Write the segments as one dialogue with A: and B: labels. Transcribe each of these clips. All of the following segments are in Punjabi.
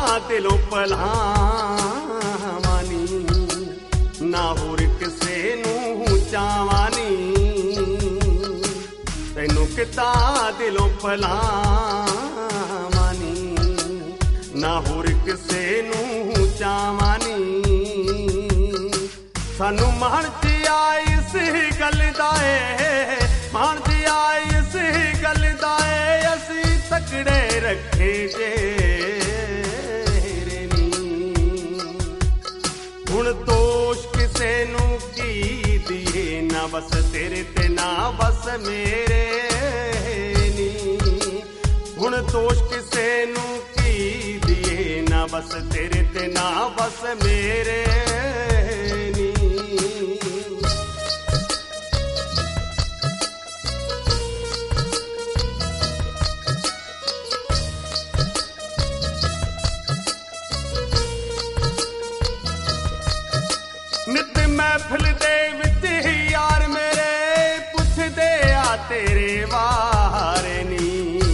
A: ਦਿਲੋਂ ਭੁਲਾਵਾਂ ਨੀ, ਨਾ ਹੋਰ ਕਿਸੇ ਨੂੰ ਚਾਹਵਾਂ ਨੀ, ਤੈਨੂੰ ਕਿਤਾ ਦਿਲੋਂ ਭੁਲਾਵਾਂ ਨੀ, ਨਾ ਹੋਰ ਕਿਸੇ ਨੂੰ ਚਾਹਵਾਂ ਨੀ। ਸਾਨੂੰ ਮਾਣ ਚ ਆਏ ਇਸ ਗੱਲ ਦਾ ਏ, ਮਾਣ ਚ ਆਏ ਇਸ ਗੱਲ ਦਾ ਏ, ਅਸੀਂ ਤਕੜੇ ਰੱਖੇ ਜੇਰੇ ਨੀ। ਹੁਣ ਦੋਸ਼ ਕਿਸੇ ਨੂੰ ਕੀ ਦੀਏ, ਨਾ ਬਸ ਤੇਰੇ ਤੇ ਨਾ ਬਸ ਮੇਰੇ ਨੀ। ਹੁਣ ਦੋਸ਼ ਕਿਸੇ ਨੂੰ ਕੀ ਦੀਏ, ਨਾ ਬਸ ਤੇਰੇ ਤੇ ਨਾ ਬਸ ਮੇਰੇ ਨੀ। ਨਿਤ ਮਹਿਫਿਲ ਦੇ ਵਿੱਚ ਯਾਰ ਮੇਰੇ ਪੁੱਛਦੇ ਆ ਤੇਰੇ ਬਾਰੇ ਨੀ,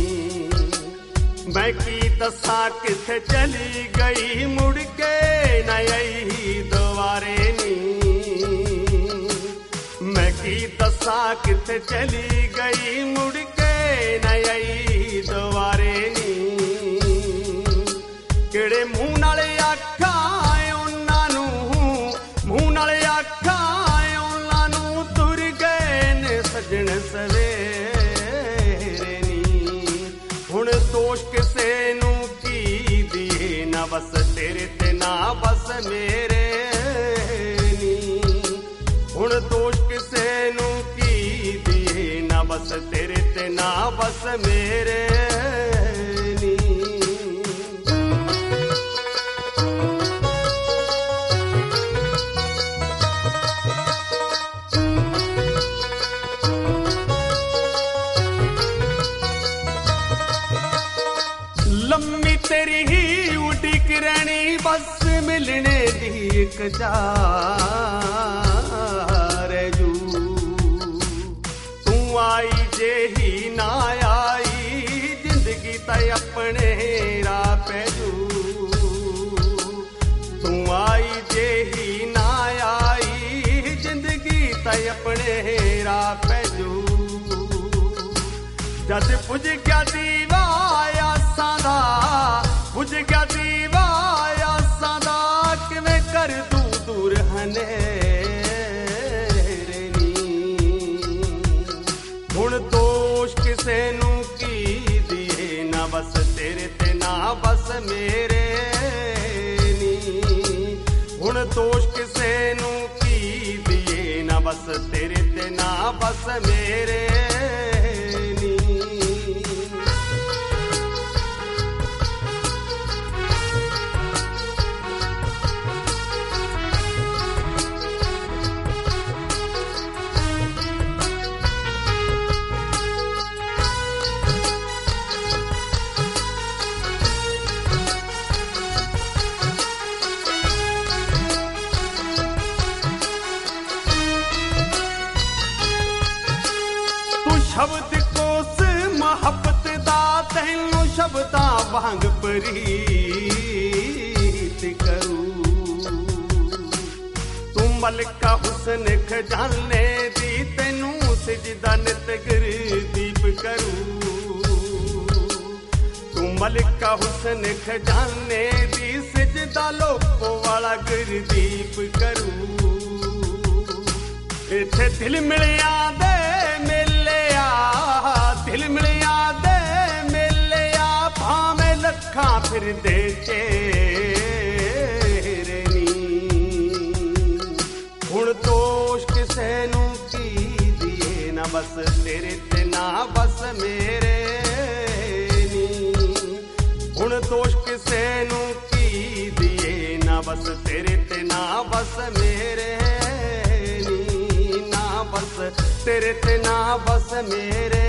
A: ਮੈਂ ਕੀ ਦੱਸਾਂ ਕਿੱਥੇ ਚਲੀ ਗਈ, ਮੁੜ ਕੇ ਨਾ ਆਈ ਦੁਬਾਰੇ ਨੀ। ਮੈਂ ਕੀ ਦੱਸਾਂ ਕਿੱਥੇ ਚਲੀ ਗਈ, ਮੁੜ ਕੇ ਨਾ ਆਈ ਦੁਬਾਰੇ ਨੀ। ਕਿਹੜੇ ਮੂੰਹ ਨਾਲ ਆਖਾਂ ਉਹਨਾਂ ਨੂੰ, ਮੂੰਹ ਨਾਲ ਆਖਾਂ ਉਹਨਾਂ ਨੂੰ, ਤੁਰ ਗਏ ਨੇ ਸੱਜਣ ਸਵੇਰੇ ਨੀ। ਹੁਣ ਦੋਸ਼ ਕਿਸੇ ਨੂੰ ਕੀ ਦੀਏ, ਨਾ ਬਸ ਤੇਰੇ ਤੇ ਨਾ ਬਸ ਮੇਰੇ ਨੀ। ਹੁਣ ਦੋਸ਼ ਕਿਸੇ ਨੂੰ ਕੀ ਦੀਏ, ਨਾ ਬਸ ਤੇਰੇ ਤੇ ਨਾ ਬਸ ਮੇਰੇ ਨੀ। ਲੰਮੀ ਤੇਰੀ ਹੀ ਉਡੀਕ ਰਹਿਣੀ, ਬਸ ਮਿਲਣੇ ਦੀ ਇੱਕ ਆਰਜ਼ੂ। ਤੂੰ ਆਈ ਜੇ ਹੀ ਨਾ ਆਈ, ਜ਼ਿੰਦਗੀ ਤਾਂ ਆਪਣੇ ਰਾਹ ਪੈ ਜੂ। ਤੂੰ ਆਈ ਜੇ ਹੀ ਨਾ ਆਈ, ਜ਼ਿੰਦਗੀ ਤਾਂ ਆਪਣੇ ਰਾਹ ਪੈ ਜੂ। ਜਦ ਪੁੱਜ ਗਿਆ ਦੀਵਾ ਆਸਾਂ ਦਾ, ਪੁੱਜ ਗਿਆ ਦੀਵਾ ਆਸਾਂ ਦਾ, ਕਿਵੇਂ ਕਰ ਦੂੰ ਦੂਰ ਹਨੇਰੇ ਨੀ। ਹੁਣ ਦੋਸ਼ ਕਿਸੇ ਨੂੰ ਕੀ ਦੀਏ, ਨਾ ਬਸ ਤੇਰੇ ਤੇ ਨਾ ਬਸ ਮੇਰੇ ਨੀ। ਹੁਣ ਦੋਸ਼ ਕਿਸੇ ਨੂੰ ਕੀ ਦੀਏ, ਨਾ ਬਸ ਤੇਰੇ ਤੇ ਨਾ ਬਸ ਮੇਰੇ ਨੀ। ਸ਼ਬਦ ਕੋਸ ਮੁਹੱਬਤ ਦਾ, ਤੈਨੂੰ ਸ਼ਬਦਾਂ ਵਾਂਗ ਪ੍ਰੀਤ ਕਰੂ। ਤੂੰ ਮਲਕਾ ਹੁਸਨ ਖਜ਼ਾਨੇ ਦੀ, ਤੈਨੂੰ ਸਜਦਾ ਨਿਤ ਗੁਰਦੀਪ ਕਰੂ। ਤੂੰ ਮਲਕਾ ਹੁਸਨ ਖਜ਼ਾਨੇ ਦੀ, ਸਜਦਾ ਲੋਕੋ ਵਾਲਾ ਗੁਰਦੀਪ ਕਰੂ। ਇੱਥੇ ਦਿਲ ਮਿਲਿਆ ਦੇ ਮੇਲਿਆ, ਦਿਲ ਮਿਲਿਆ ਦੇ ਮੇਲਿਆ, ਭਾਵੇਂ ਲੱਖਾਂ ਫਿਰਦੇ ਚੇਰੇ ਨੀ। ਹੁਣ ਦੋਸ਼ ਕਿਸੇ ਨੂੰ ਕੀ ਦੀਏ, ਨਾ ਬਸ ਤੇਰੇ ਤੇ ਨਾ ਬਸ ਮੇਰੇ ਨੀ। ਹੁਣ ਦੋਸ਼ ਕਿਸੇ ਨੂੰ ਕੀ ਦੀਏ, ਨਾ ਬਸ ਤੇਰੇ ਤੇ ਨਾ ਬਸ ਮੇਰੇ ਨੀ। ਨਾ ਬਸ ਤੇਰੇ ਤੇ ਨਾ ਬਸ ਮੇਰੇ